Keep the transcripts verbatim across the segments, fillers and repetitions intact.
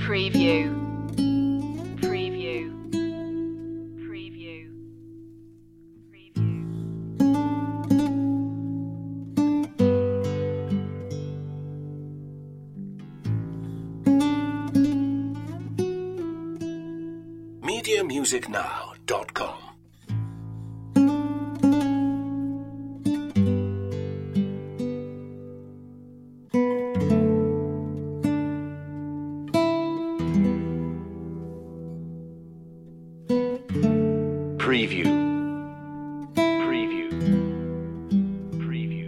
Preview. Preview. Preview. media music now dot com. Preview. Preview. Preview.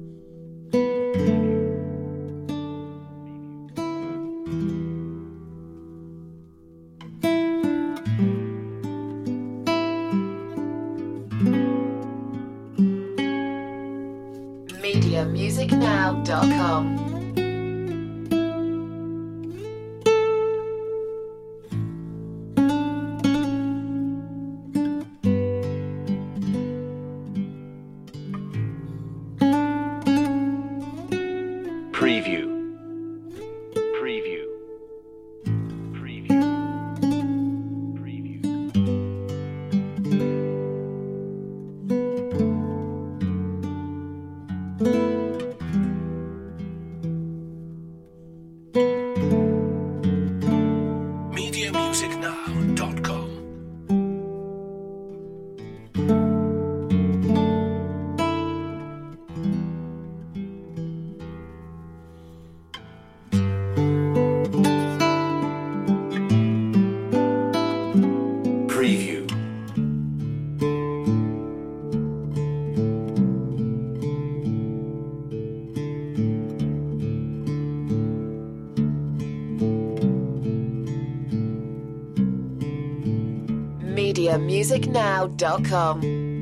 media music now dot com. Preview. Preview. Preview. Preview. media music now dot com. Preview. media music now dot com.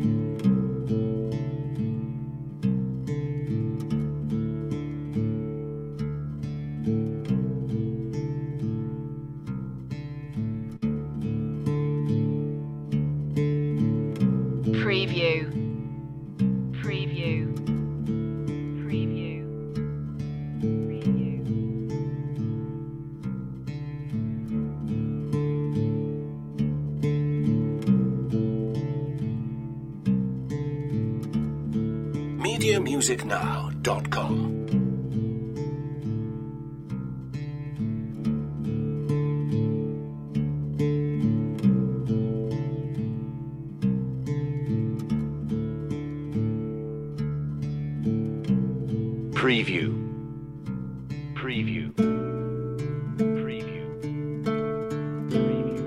Preview. Preview. Preview. Preview. media music now dot com. Preview. Preview. Preview. Preview.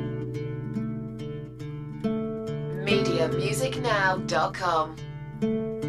media music now dot com.